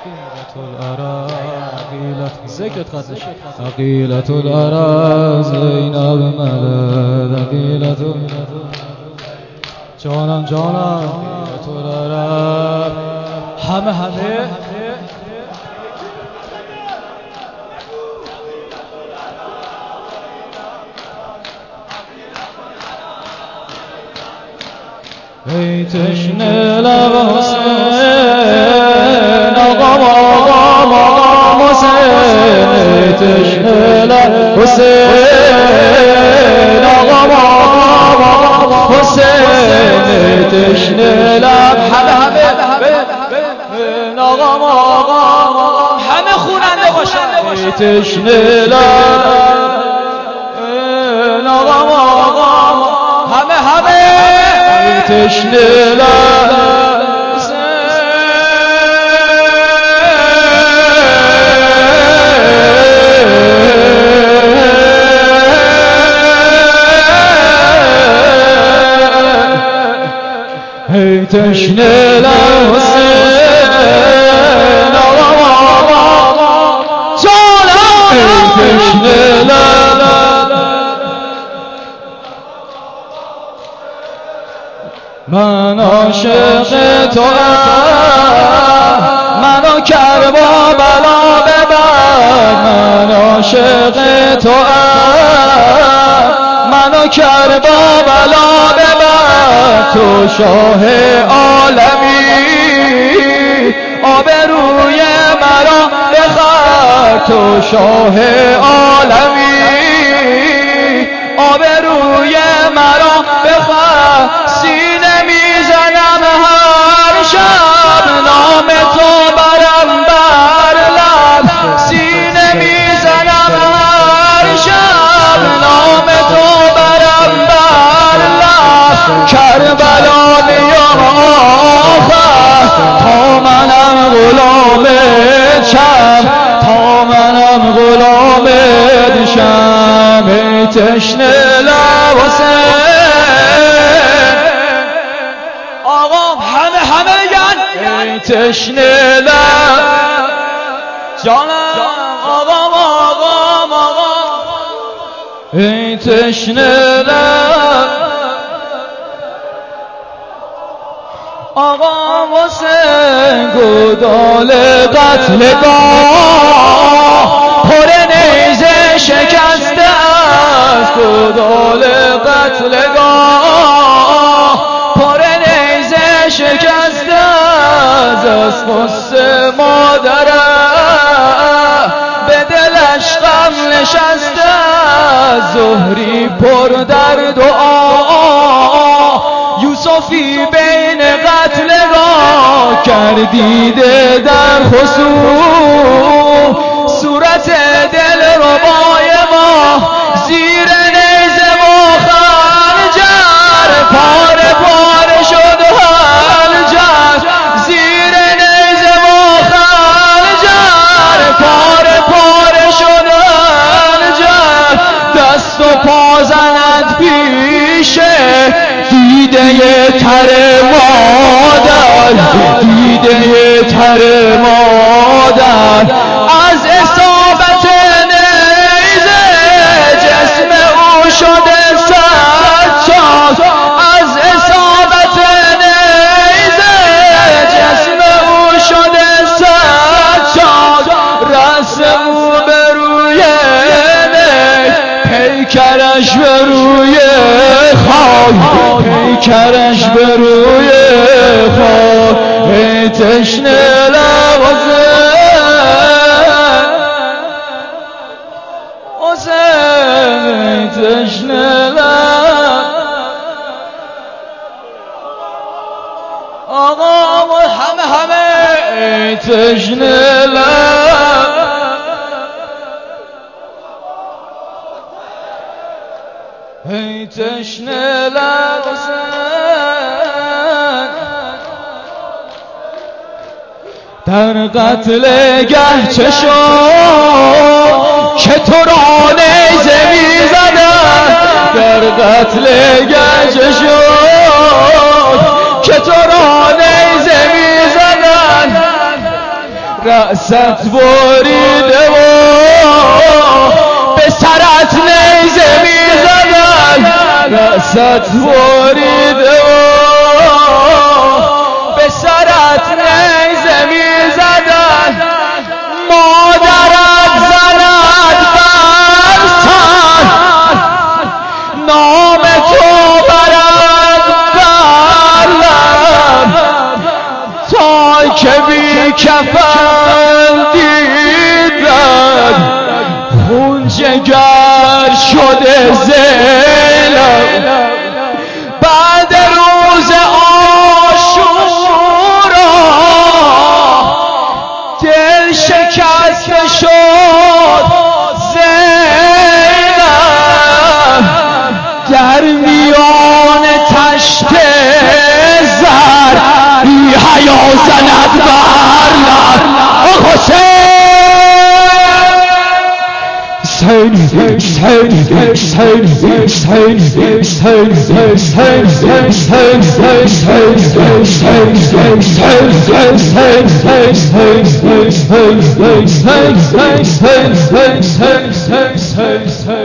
ذکرت قدش عقیلت العرض زینب مدد عقیلت جانم عقیلت العرض همه ای تشنه لب حسین آقا حسین ای تشنه لب حسین آقا حسین ای تشنه لب همه خوننده باشن ای تشنه لب همه تشنه لب ای تشنه لب حسین جانم ای تشنه لب من عاشق توام منو کربلا ببر من عاشق توام منو کربلا ببر تو شاه عالمی آبروی مرا بخر تو شاه عالمی آبروی مرا بخر سینه میزنم هر شب نام تو برم بر لب سینه میزنم هر شب نام تو برم بر لب کربلا میام آخر تا منم غلام چم تا منم غلام شم ای تشنه لب حسین آقا همه بگن ای تشنه لب جانم آقا ای تشنه لب آقا حسین گودال قتلگاه پر نیزه شکسته است گودال قتلگاه پر نیزه شکسته است از غصه مادرم به دلش غم نشسته است زهری پر در دعا یوسفی بین قتلگاه کردیده در خصوم صورت دل ربای ما زیر نیزه و خنجر پاره پاره شد هنجر زیر نیزه و خنجر پاره پاره شد هنجر دست و پا زند پیشه دیده تر مادر دیده تر مادر از اصابت نیزه جسم او شده سجاد از اصابت نیزه جسم او شده سجاد رسم او به روی نیز پیکرش به روی خاک پیکرش به روی خاک ای تشنه لب حسین ای تشنه لب آقا همه ای تشنه لب ای تشنه لب در قتل گه چه شد که تو را نیزه می‌زدن در قتل گه چه شد که تو را نیزه می‌زدن رأست بریده و به سرت نیزه میزدن رأست بریده و به سرت نیزه میزدن مادرت زند بر سر نام تو برد بر لب تا که بی کفن دیدن خون جگر شده زینب بعد روز عاشورا دل شکسته شد زینب در میان تشت زر بی حیا زند بر لب حسین